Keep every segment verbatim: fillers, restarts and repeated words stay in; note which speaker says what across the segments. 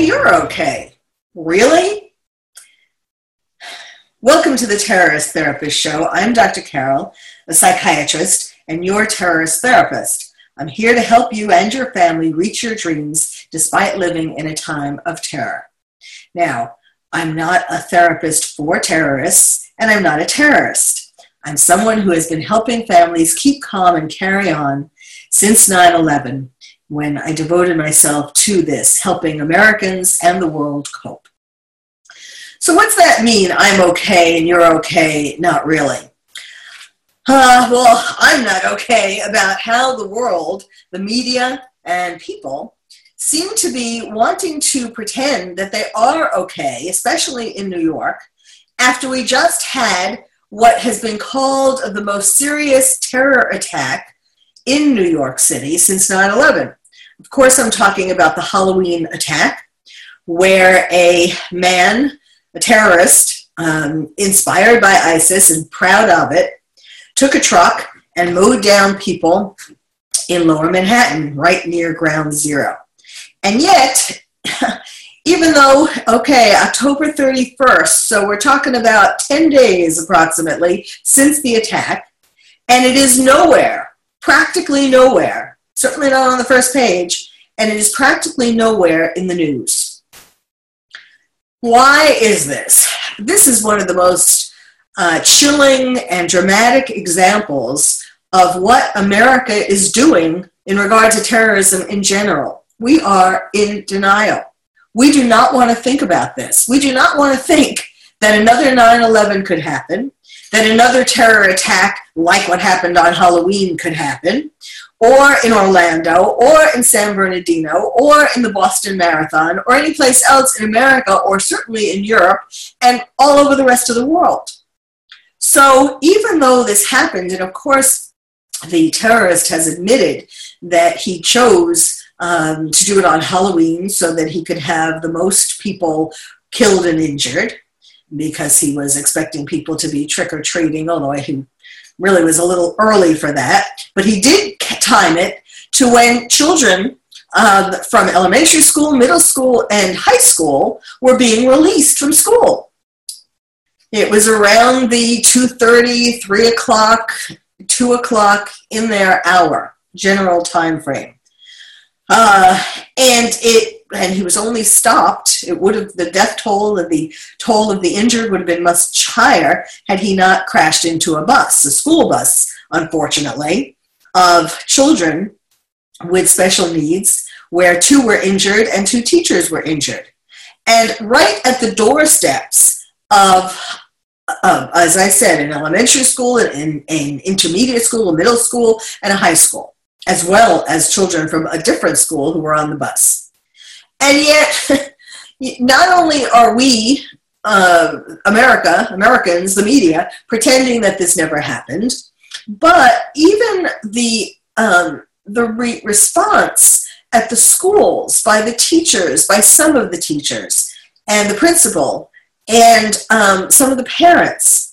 Speaker 1: you're okay. Really? Welcome to the Terrorist Therapist Show. I'm Doctor Carol, a psychiatrist and your terrorist therapist. I'm here to help you and your family reach your dreams despite living in a time of terror. Now, I'm not a therapist for terrorists, and I'm not a terrorist. I'm someone who has been helping families keep calm and carry on since nine eleven, when I devoted myself to this, helping Americans and the world cope. So what's that mean, I'm okay and you're okay, not really? Uh, well, I'm not okay about how the world, the media, and people seem to be wanting to pretend that they are okay, especially in New York, after we just had what has been called the most serious terror attack in New York City since nine eleven. Of course, I'm talking about the Halloween attack, where a man, a terrorist, um, inspired by ISIS and proud of it, took a truck and mowed down people in Lower Manhattan, right near Ground Zero. And yet, even though, okay, October thirty-first, so we're talking about ten days approximately since the attack, and it is nowhere, practically nowhere, certainly not on the first page, and it is practically nowhere in the news. Why is this? This is one of the most uh, chilling and dramatic examples of what America is doing in regard to terrorism in general. We are in denial. We do not want to think about this. We do not want to think that another nine eleven could happen, that another terror attack like what happened on Halloween could happen, or in Orlando, or in San Bernardino, or in the Boston Marathon, or any place else in America, or certainly in Europe, and all over the rest of the world. So even though this happened, and of course the terrorist has admitted that he chose um, to do it on Halloween so that he could have the most people killed and injured, because he was expecting people to be trick-or-treating, although he really was a little early for that. But he did time it to when children um, from elementary school, middle school, and high school were being released from school. It was around the two thirty, three o'clock, two o'clock in their hour, general time frame. Uh, and it and he was only stopped. It would have, the death toll and the toll of the injured would have been much higher had he not crashed into a bus, a school bus, unfortunately, of children with special needs, where two were injured and two teachers were injured. And right at the doorsteps of, of as I said, an elementary school, an, an intermediate school, a middle school, and a high school, as well as children from a different school who were on the bus. And yet, not only are we, uh, America, Americans, the media, pretending that this never happened, but even the, um, the re- response at the schools by the teachers, by some of the teachers, and the principal, and um, some of the parents,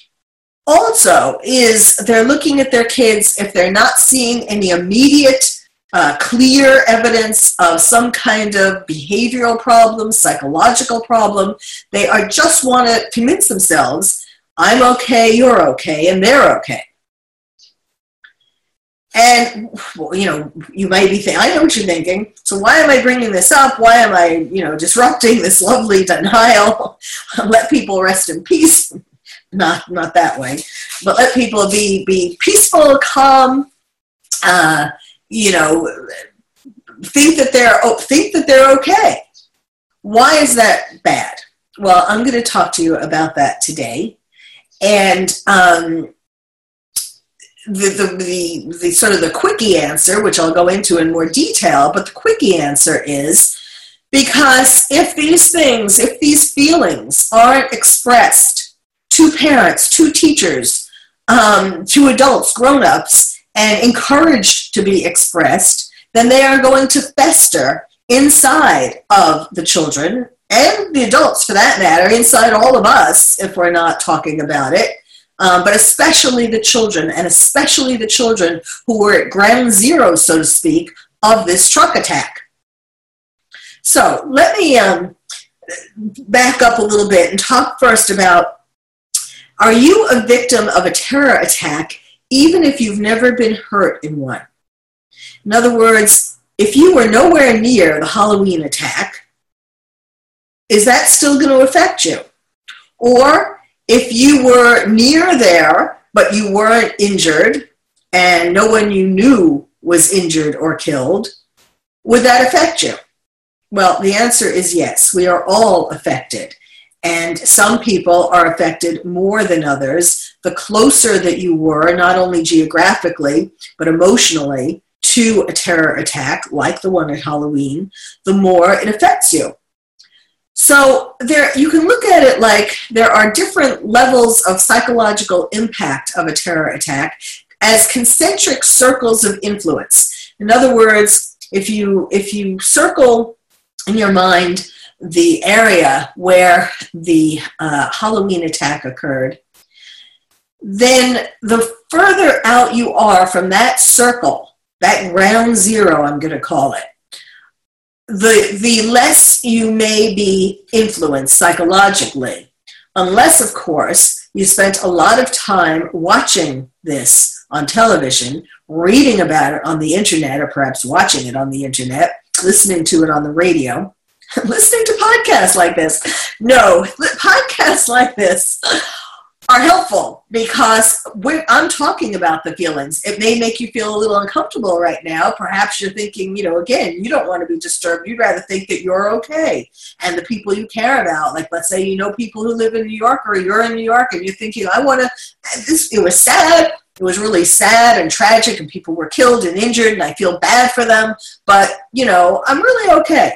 Speaker 1: also is they're looking at their kids, if they're not seeing any immediate Uh, clear evidence of some kind of behavioral problem, psychological problem, they are just want to convince themselves, I'm okay, you're okay, and they're okay. And, well, you know, you might be thinking, I know what you're thinking, so why am I bringing this up? Why am I, you know, disrupting this lovely denial? Let people rest in peace. Not, not that way, but let people be, be peaceful, calm, uh, you know, think that they're think that they're okay. Why is that bad? Well, I'm going to talk to you about that today, and um, the, the the the sort of the quickie answer, which I'll go into in more detail, but the quickie answer is because if these things, if these feelings aren't expressed to parents, to teachers, um, to adults, grown-ups, and encouraged to be expressed, then they are going to fester inside of the children and the adults, for that matter, inside all of us, if we're not talking about it, um, but especially the children, and especially the children who were at ground zero, so to speak, of this truck attack. So let me um, back up a little bit and talk first about, are you a victim of a terror attack even if you've never been hurt in one? In other words, if you were nowhere near the Halloween attack, is that still going to affect you? Or if you were near there, but you weren't injured, and no one you knew was injured or killed, would that affect you? Well, the answer is yes. We are all affected. And some people are affected more than others. The closer that you were, not only geographically, but emotionally, to a terror attack, like the one at Halloween, the more it affects you. So there, you can look at it like there are different levels of psychological impact of a terror attack as concentric circles of influence. In other words, if you, if you circle in your mind the area where the uh, Halloween attack occurred, then the further out you are from that circle, that ground zero, I'm going to call it, the, the less you may be influenced psychologically, unless, of course, you spent a lot of time watching this on television, reading about it on the internet, or perhaps watching it on the internet, listening to it on the radio, listening to podcasts like this. No, podcasts like this are helpful because we're, I'm talking about the feelings. It may make you feel a little uncomfortable right now. Perhaps you're thinking, you know, again, you don't want to be disturbed. You'd rather think that you're okay. And the people you care about, like let's say you know people who live in New York, or you're in New York and you're thinking, I want to, this, it was sad. It was really sad and tragic, and people were killed and injured, and I feel bad for them. But, you know, I'm really okay.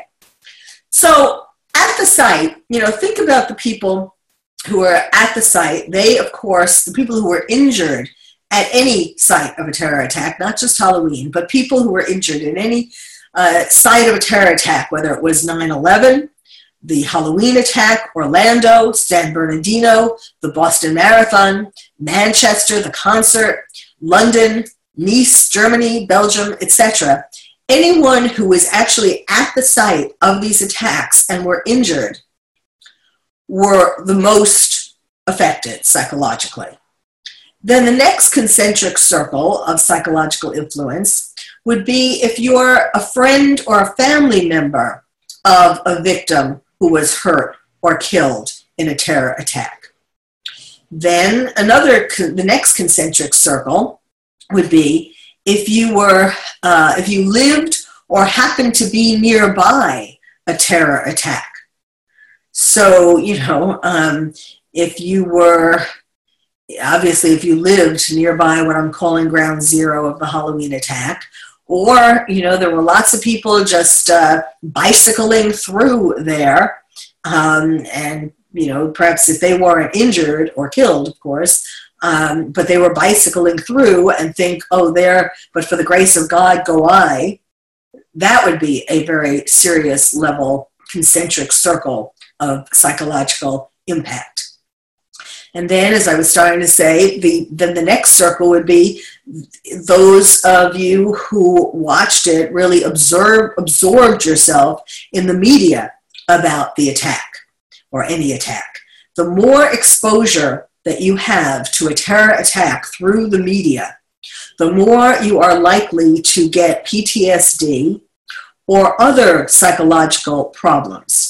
Speaker 1: So at the site, you know, think about the people who are at the site. They, of course, the people who were injured at any site of a terror attack, not just Halloween, but people who were injured in any uh, site of a terror attack, whether it was nine eleven, the Halloween attack, Orlando, San Bernardino, the Boston Marathon, Manchester, the concert, London, Nice, Germany, Belgium, et cetera. Anyone who was actually at the site of these attacks and were injured were the most affected psychologically. Then the next concentric circle of psychological influence would be if you're a friend or a family member of a victim who was hurt or killed in a terror attack. Then another, the next concentric circle would be if you were, uh, if you lived or happened to be nearby a terror attack. So, you know, um, if you were, obviously if you lived nearby what I'm calling ground zero of the Halloween attack, or, you know, there were lots of people just uh, bicycling through there, um, and, you know, perhaps if they weren't injured or killed, of course, um, but they were bicycling through and think, oh, there, but for the grace of God go I, that would be a very serious level, concentric circle of psychological impact. And then, as I was starting to say, the, then the next circle would be those of you who watched it really observe, absorbed yourself in the media about the attack or any attack. The more exposure that you have to a terror attack through the media, the more you are likely to get P T S D or other psychological problems.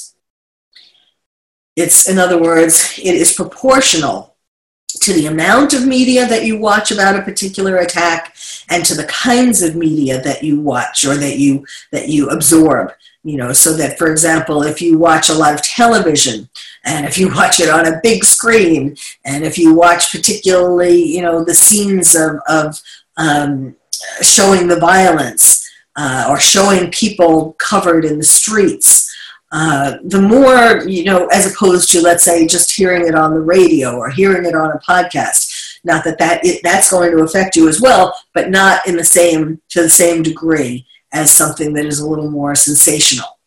Speaker 1: It's, in other words, it is proportional to the amount of media that you watch about a particular attack and to the kinds of media that you watch or that you that you absorb. You know, so that, for example, if you watch a lot of television and if you watch it on a big screen and if you watch particularly, you know, the scenes of, of um, showing the violence uh, or showing people covered in the streets, Uh, the more, you know, as opposed to, let's say, just hearing it on the radio or hearing it on a podcast. Not that, that it, that's going to affect you as well, but not in the same, to the same degree as something that is a little more sensational.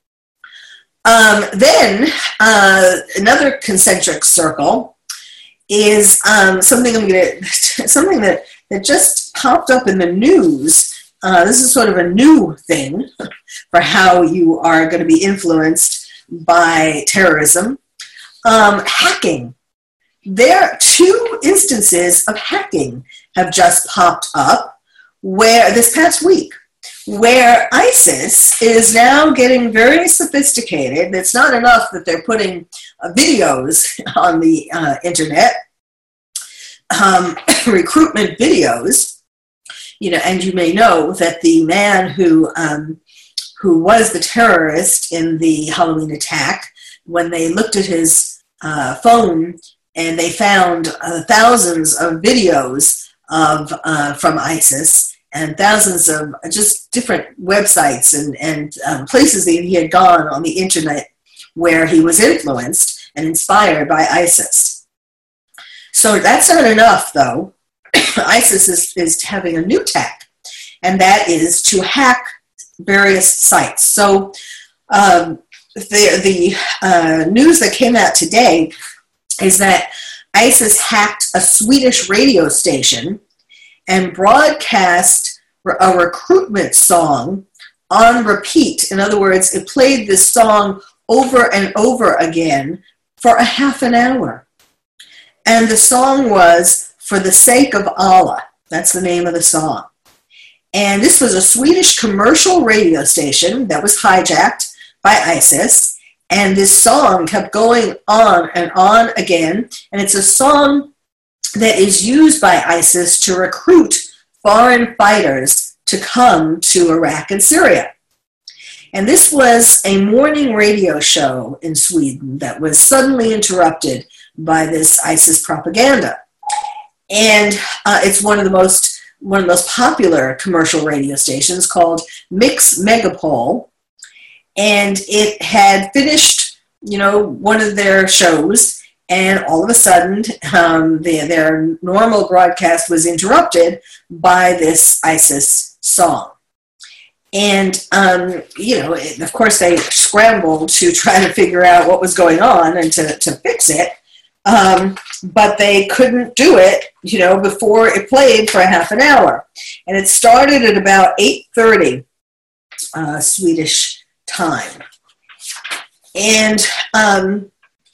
Speaker 1: Um, then, uh, another concentric circle is um, something I'm going to, something that, that just popped up in the news Uh, this is sort of a new thing for how you are going to be influenced by terrorism. Um, hacking. There are two instances of hacking have just popped up where this past week, where ISIS is now getting very sophisticated. It's not enough that they're putting uh, videos on the uh, internet, um, recruitment videos, you know, and you may know that the man who um, who was the terrorist in the Halloween attack, when they looked at his uh, phone and they found uh, thousands of videos of uh, from ISIS and thousands of just different websites and, and um, places that he had gone on the internet where he was influenced and inspired by ISIS. So that's not enough, though. ISIS is, is having a new tack, and that is to hack various sites. So um, the, the uh, news that came out today is that ISIS hacked a Swedish radio station and broadcast a recruitment song on repeat. In other words, it played this song over and over again for a half an hour. And the song was "For the Sake of Allah." That's the name of the song. And this was a Swedish commercial radio station that was hijacked by ISIS. And this song kept going on and on again. And it's a song that is used by ISIS to recruit foreign fighters to come to Iraq and Syria. And this was a morning radio show in Sweden that was suddenly interrupted by this ISIS propaganda. And uh, it's one of the most one of the most popular commercial radio stations called Mix Megapol. And it had finished, you know, one of their shows, and all of a sudden um, the, their normal broadcast was interrupted by this ISIS song. And, um, you know, it, of course they scrambled to try to figure out what was going on and to, to fix it. Um, but they couldn't do it, you know, before it played for a half an hour. And it started at about eight thirty uh, Swedish time. And, um,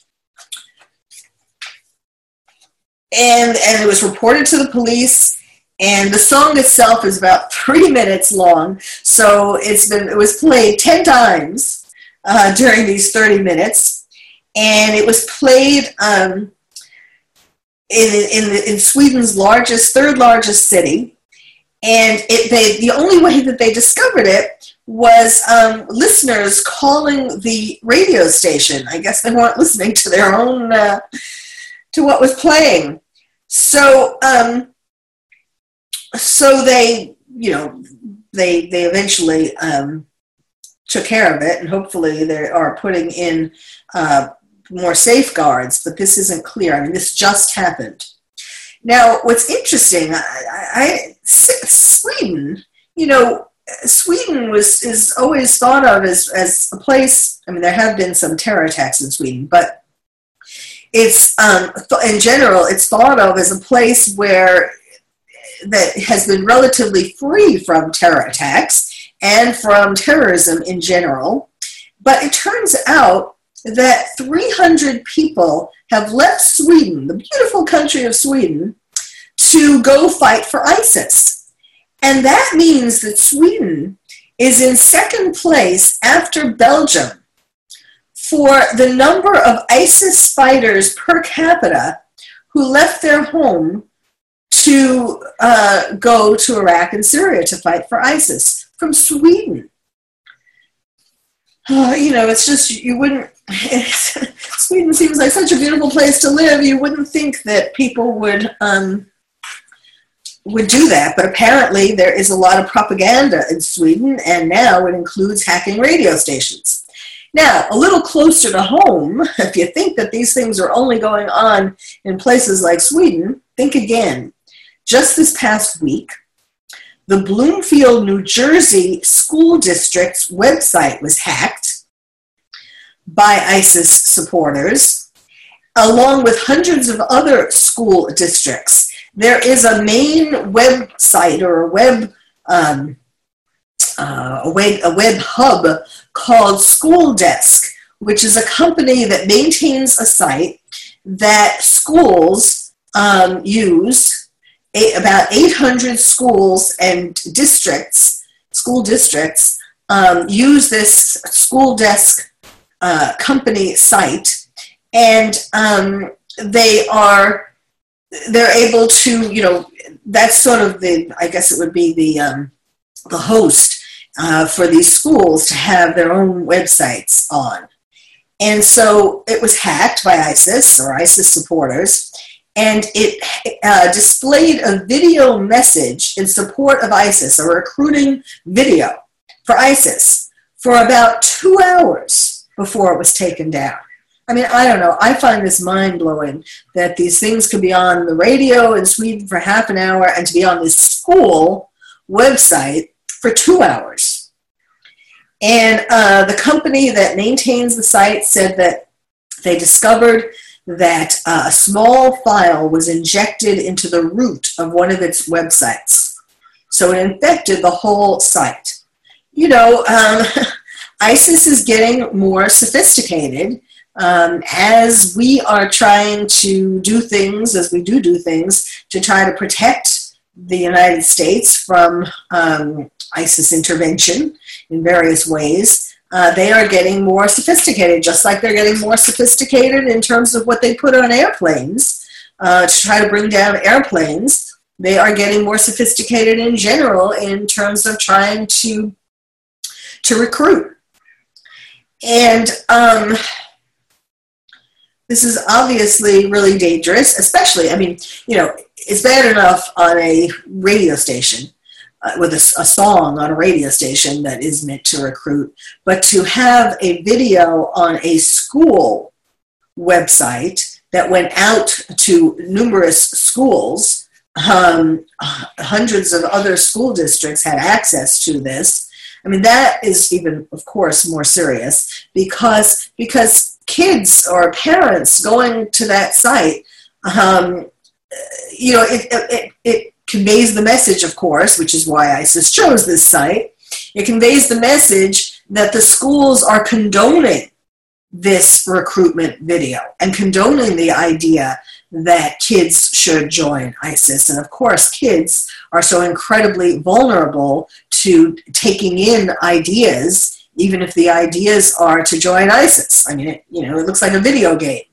Speaker 1: and, and it was reported to the police. And the song itself is about three minutes long. So it's been, it was played ten times uh, during these thirty minutes. And it was played um, in, in, in Sweden's largest, third largest city. And it, they, the only way that they discovered it was um, listeners calling the radio station. I guess they weren't listening to their own, uh, to what was playing. So, um, so they, you know, they, they eventually um, took care of it, and hopefully they are putting in uh, more safeguards, but this isn't clear. I mean, this just happened. Now, what's interesting, I, I, Sweden, you know, Sweden was is always thought of as, as a place, I mean, there have been some terror attacks in Sweden, but it's, um, in general, it's thought of as a place where that has been relatively free from terror attacks and from terrorism in general. But it turns out that three hundred people have left Sweden, the beautiful country of Sweden, to go fight for ISIS. And that means that Sweden is in second place after Belgium for the number of ISIS fighters per capita who left their home to uh, go to Iraq and Syria to fight for ISIS from Sweden. Uh, you know, it's just, you wouldn't, Sweden seems like such a beautiful place to live. You wouldn't think that people would um, would do that, but apparently there is a lot of propaganda in Sweden, and now it includes hacking radio stations. Now, a little closer to home, if you think that these things are only going on in places like Sweden, think again. Just this past week, the Bloomfield, New Jersey school district's website was hacked by ISIS supporters, along with hundreds of other school districts. There is a main website or a web um, uh, a, web, a web hub called School Desk, which is a company that maintains a site that schools um, use. Eight, about eight hundred schools and districts, school districts, um, use this School Desk uh, company site, and um, they are, they're able to, you know, that's sort of the, I guess it would be the, um, the host uh, for these schools to have their own websites on. And so it was hacked by ISIS or ISIS supporters, and it uh, displayed a video message in support of ISIS, a recruiting video for ISIS, for about two hours before it was taken down. I mean, I don't know. I find this mind-blowing that these things could be on the radio in Sweden for half an hour and to be on this school website for two hours. And uh, the company that maintains the site said that they discovered that uh, a small file was injected into the root of one of its websites. So it infected the whole site. You know, um, ISIS is getting more sophisticated um, as we are trying to do things, as we do do things, to try to protect the United States from um, ISIS intervention in various ways. Uh, they are getting more sophisticated, just like they're getting more sophisticated in terms of what they put on airplanes uh, to try to bring down airplanes. They are getting more sophisticated in general in terms of trying to, to recruit. And um, this is obviously really dangerous, especially, I mean, you know, it's bad enough on a radio station, Uh, with a, a song on a radio station that is meant to recruit, but to have a video on a school website that went out to numerous schools, um, hundreds of other school districts had access to this. I mean, that is even, of course, more serious because, because kids or parents going to that site, um, you know, it, it, it conveys the message, of course, which is why ISIS chose this site. It conveys the message that the schools are condoning this recruitment video and condoning the idea that kids should join ISIS. And of course, kids are so incredibly vulnerable to taking in ideas, even if the ideas are to join ISIS. I mean, it, you know, it looks like a video game.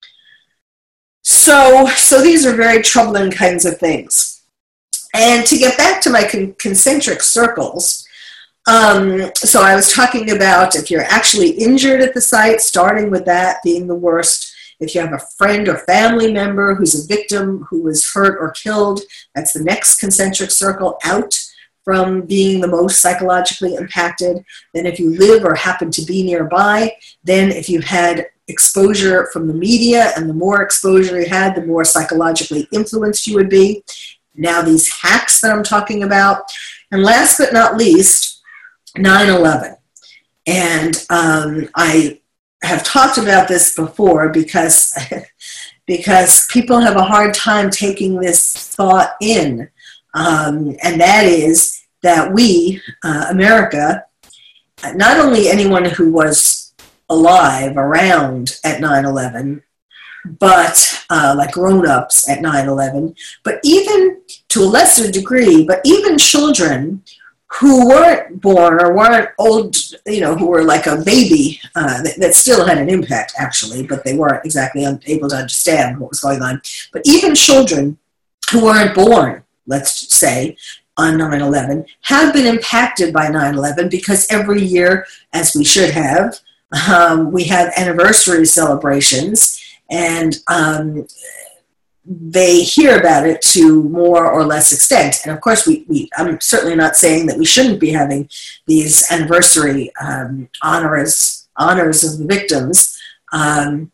Speaker 1: So, so these are very troubling kinds of things. And to get back to my con concentric circles, um, so I was talking about if you're actually injured at the site, starting with that being the worst. If you have a friend or family member who's a victim who was hurt or killed, that's the next concentric circle out from being the most psychologically impacted. Then if you live or happen to be nearby, then if you had exposure from the media, and the more exposure you had, the more psychologically influenced you would be. Now these hacks that I'm talking about. And last but not least, nine eleven. And um, I have talked about this before because, because people have a hard time taking this thought in. Um, and that is that we, uh, America, not only anyone who was alive around at nine eleven, but uh, like grown-ups at nine eleven, but even to a lesser degree, but even children who weren't born or weren't old, you know, who were like a baby, uh, that, that still had an impact actually, but they weren't exactly able to understand what was going on. But even children who weren't born, let's say, on nine eleven, have been impacted by nine eleven because every year, as we should have, um, we have anniversary celebrations. And um, they hear about it to more or less extent. And of course, we, we, I'm certainly not saying that we shouldn't be having these anniversary um, honors, honors of the victims. Um,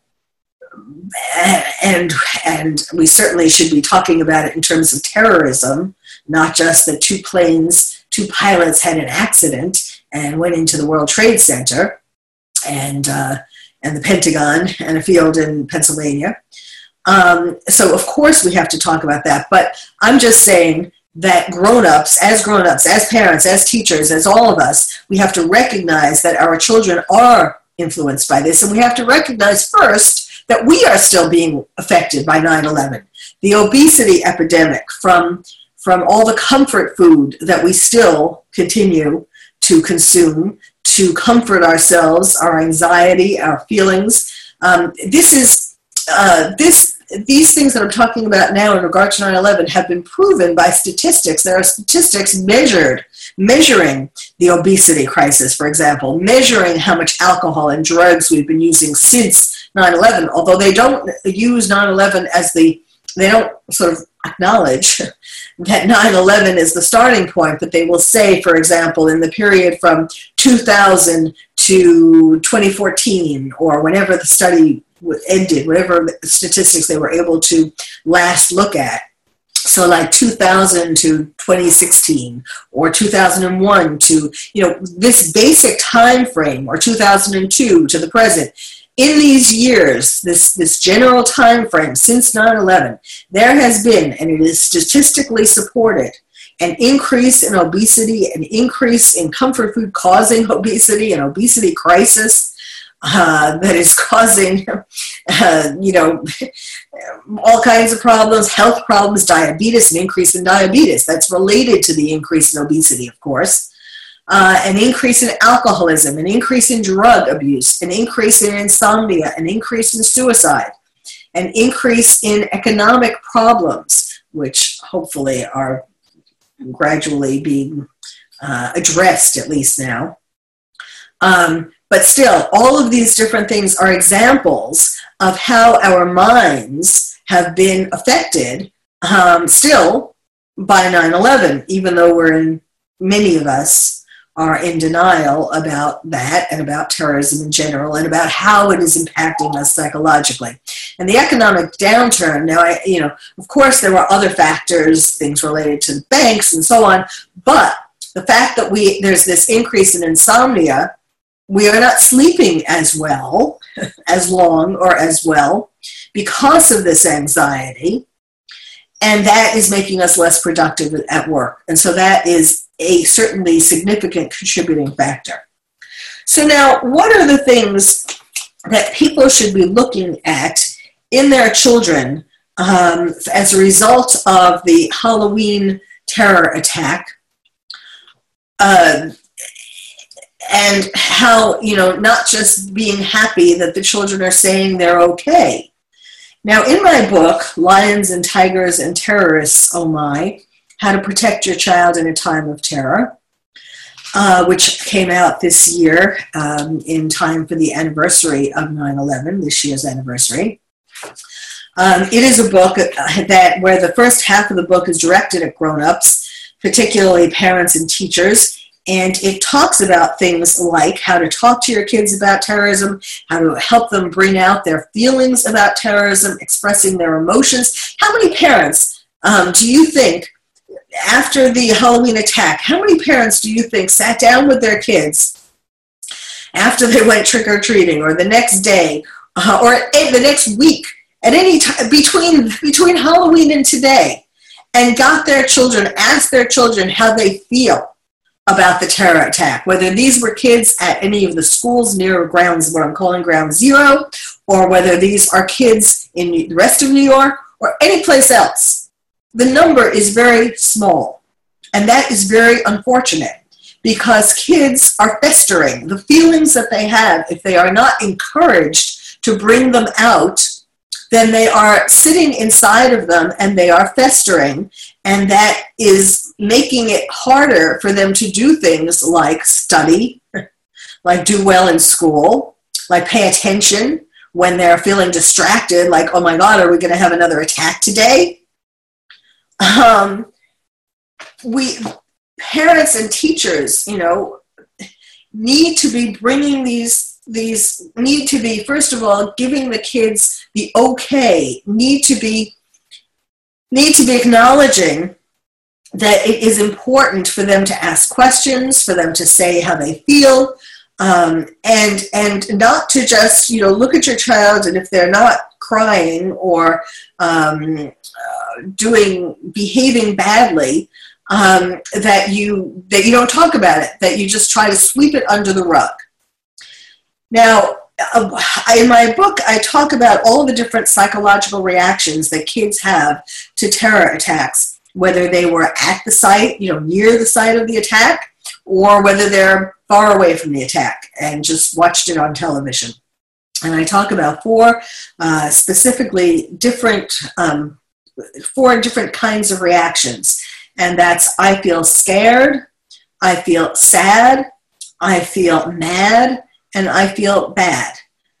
Speaker 1: and, and we certainly should be talking about it in terms of terrorism, not just that two planes, two pilots had an accident and went into the World Trade Center and uh, and the Pentagon and a field in Pennsylvania. Um, so of course we have to talk about that, but I'm just saying that grown-ups, as grown-ups, as parents, as teachers, as all of us, we have to recognize that our children are influenced by this, and we have to recognize first that we are still being affected by nine eleven. The obesity epidemic from, from all the comfort food that we still continue to consume to comfort ourselves, our anxiety, our feelings. Um, this is, uh, this These things that I'm talking about now in regard to nine eleven have been proven by statistics. There are statistics measured, measuring the obesity crisis, for example, measuring how much alcohol and drugs we've been using since nine eleven, although they don't use nine eleven as the, they don't sort of acknowledge that nine eleven is the starting point, but they will say, for example, in the period from two thousand to twenty fourteen, or whenever the study ended, whatever statistics they were able to last look at. So like two thousand to twenty sixteen, or two thousand one to, you know, this basic time frame, or two thousand two to the present. In these years, this, this general time frame since nine eleven, there has been, and it is statistically supported, an increase in obesity, an increase in comfort food causing obesity, an obesity crisis. Uh, that is causing, uh, you know, all kinds of problems, health problems, diabetes, an increase in diabetes. That's related to the increase in obesity, of course. Uh, an increase in alcoholism, an increase in drug abuse, an increase in insomnia, an increase in suicide, an increase in economic problems, which hopefully are gradually being uh, addressed, at least now. Um, But still, all of these different things are examples of how our minds have been affected um, still by nine eleven, even though we're in, many of us are in denial about that and about terrorism in general and about how it is impacting us psychologically. And the economic downturn, now, I, you know, of course there were other factors, things related to the banks and so on, but the fact that we there's this increase in insomnia, we are not sleeping as well, as long or as well because of this anxiety, and that is making us less productive at work. And so that is a certainly significant contributing factor. So now, what are the things that people should be looking at in their children um, as a result of the Halloween terror attack? Uh, And how, you know, not just being happy that the children are saying they're okay. Now, in my book, Lions and Tigers and Terrorists, Oh My, How to Protect Your Child in a Time of Terror, uh, which came out this year um, in time for the anniversary of nine eleven, this year's anniversary. Um, it is a book that where the first half of the book is directed at grown-ups, particularly parents and teachers. And it talks about things like how to talk to your kids about terrorism, how to help them bring out their feelings about terrorism, expressing their emotions. How many parents um, do you think, after the Halloween attack, how many parents do you think sat down with their kids after they went trick-or-treating, or the next day, uh, or the next week, at any time between, between Halloween and today, and got their children, asked their children how they feel about the terror attack, whether these were kids at any of the schools near grounds, what I'm calling ground zero, or whether these are kids in the rest of New York or any place else. The number is very small, and that is very unfortunate because kids are festering. The feelings that they have, if they are not encouraged to bring them out, then they are sitting inside of them and they are festering, and that is making it harder for them to do things like study, like do well in school, like pay attention when they're feeling distracted, like, oh my God, are we going to have another attack today? Um, we, parents and teachers, you know, need to be bringing these, these need to be, first of all, giving the kids the okay, need to be, need to be acknowledging that it is important for them to ask questions, for them to say how they feel, um, and and not to just, you know, look at your child, and if they're not crying or um, uh, doing, behaving badly, um, that you that you don't talk about it, that you just try to sweep it under the rug. Now, uh, in my book, I talk about all the different psychological reactions that kids have to terror attacks, whether they were at the site, you know, near the site of the attack, or whether they're far away from the attack and just watched it on television. And I talk about four uh, specifically different, um, four different kinds of reactions. And that's, I feel scared, I feel sad, I feel mad, and I feel bad.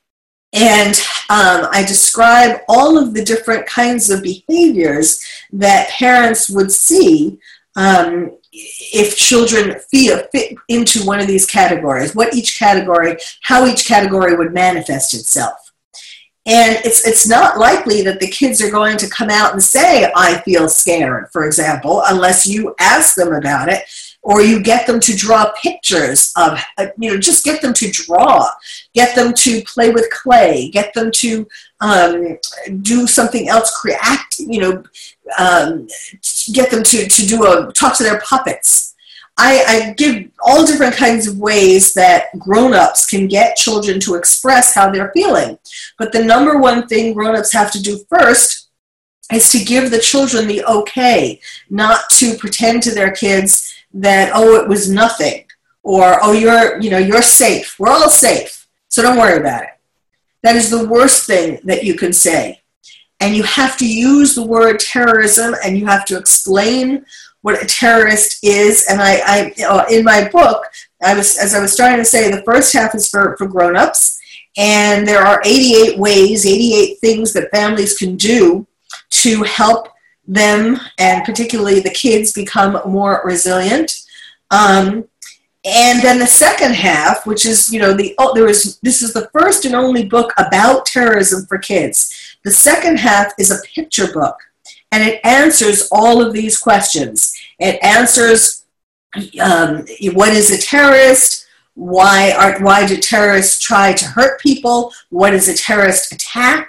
Speaker 1: And um, I describe all of the different kinds of behaviors that parents would see um, if children feel, fit into one of these categories, what each category, how each category would manifest itself. And it's it's not likely that the kids are going to come out and say, I feel scared, for example, unless you ask them about it, or you get them to draw pictures of, you know, just get them to draw, get them to play with clay, get them to um, do something else, create, you know, um, get them to, to do a, talk to their puppets. I, I give all different kinds of ways that grown-ups can get children to express how they're feeling. But the number one thing grown-ups have to do first is to give the children the okay, not to pretend to their kids that, oh, it was nothing, or, oh, you're, you know, you're safe. We're all safe, so don't worry about it. That is the worst thing that you can say. And you have to use the word terrorism, and you have to explain what a terrorist is. And I, I in my book, I was, as I was starting to say, the first half is for, for grown-ups, and there are eighty-eight ways, eighty-eight things that families can do to help them, and particularly the kids, become more resilient. Um, and then the second half, which is, you know, the oh, there is this is the first and only book about terrorism for kids. The second half is a picture book, and it answers all of these questions. It answers um, what is a terrorist, why are why do terrorists try to hurt people, what is a terrorist attack,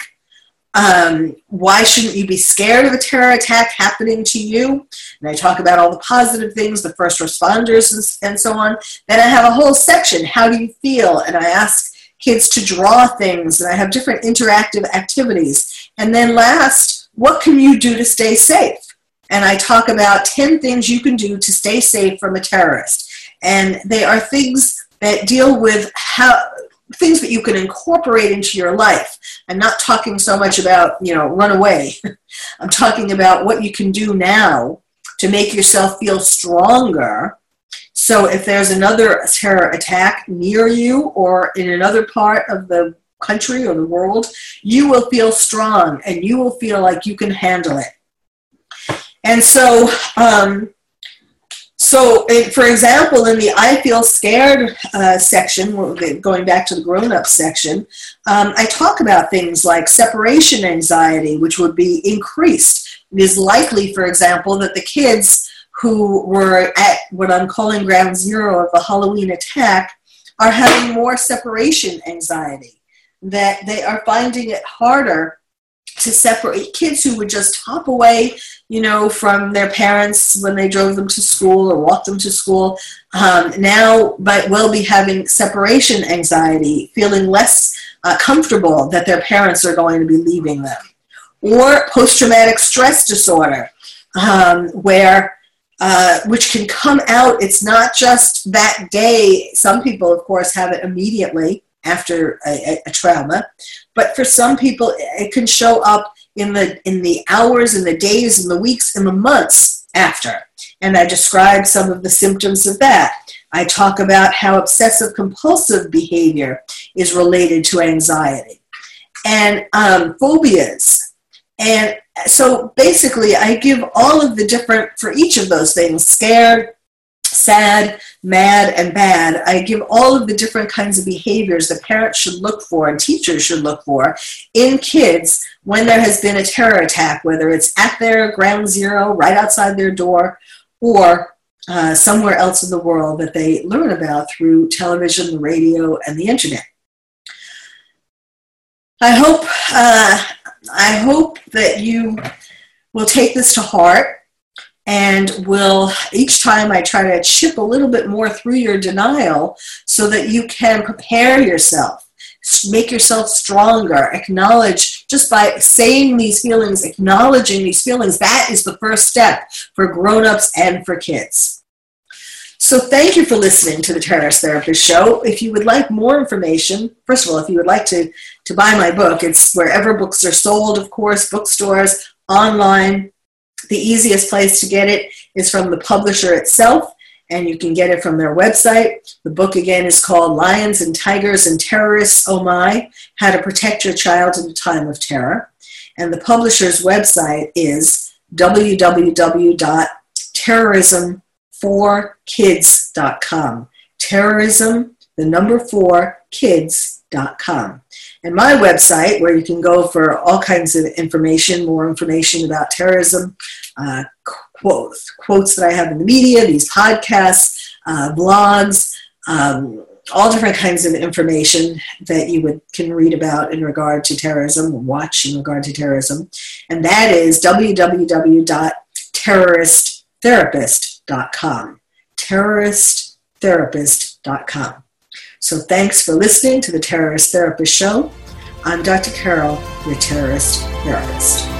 Speaker 1: um, why shouldn't you be scared of a terror attack happening to you? And I talk about all the positive things, the first responders and, and so on. Then I have a whole section, how do you feel? And I ask kids to draw things, and I have different interactive activities. And then last, what can you do to stay safe? And I talk about ten things you can do to stay safe from a terrorist. And they are things that deal with how, things that you can incorporate into your life. I'm not talking so much about, you know, run away. I'm talking about what you can do now to make yourself feel stronger. So if there's another terror attack near you or in another part of the country or the world, you will feel strong and you will feel like you can handle it. And so, um, so it, for example, in the I feel scared uh, section, going back to the grown-up section, um, I talk about things like separation anxiety, which would be increased. It is likely, for example, that the kids who were at what I'm calling ground zero of the Halloween attack are having more separation anxiety, that they are finding it harder to separate. Kids who would just hop away, you know, from their parents when they drove them to school or walked them to school, um, now but will be having separation anxiety, feeling less uh, comfortable that their parents are going to be leaving them. Or post-traumatic stress disorder, um, where uh, which can come out. It's not just that day. Some people, of course, have it immediately after a, a trauma, but for some people it can show up in the in the hours and the days and the weeks and the months after. And I describe some of the symptoms of that. I talk about how obsessive compulsive behavior is related to anxiety and um, phobias. And so basically I give all of the different, for each of those things, scared, sad, mad, and bad, I give all of the different kinds of behaviors that parents should look for and teachers should look for in kids when there has been a terror attack, whether it's at their ground zero, right outside their door, or uh, somewhere else in the world that they learn about through television, the radio, and the internet. I hope, uh, I hope that you will take this to heart and will, each time I try to chip a little bit more through your denial so that you can prepare yourself, make yourself stronger, acknowledge, just by saying these feelings, acknowledging these feelings, that is the first step for grown-ups and for kids. So thank you for listening to the Terrorist Therapist Show. If you would like more information, first of all, if you would like to, to buy my book, it's wherever books are sold, of course, bookstores, online. The easiest place to get it is from the publisher itself, and you can get it from their website. The book, again, is called Lions and Tigers and Terrorists, Oh My, How to Protect Your Child in a Time of Terror. And the publisher's website is w w w dot terrorism for kids dot com. Terrorism, the number four, kids dot com. And my website, where you can go for all kinds of information, more information about terrorism, uh, quotes, quotes that I have in the media, these podcasts, uh, blogs, um, all different kinds of information that you would can read about in regard to terrorism, watch in regard to terrorism. And that is w w w dot terrorist therapist dot com. terrorist therapist dot com. So thanks for listening to the Terrorist Therapist Show. I'm Doctor Carol, your Terrorist Therapist.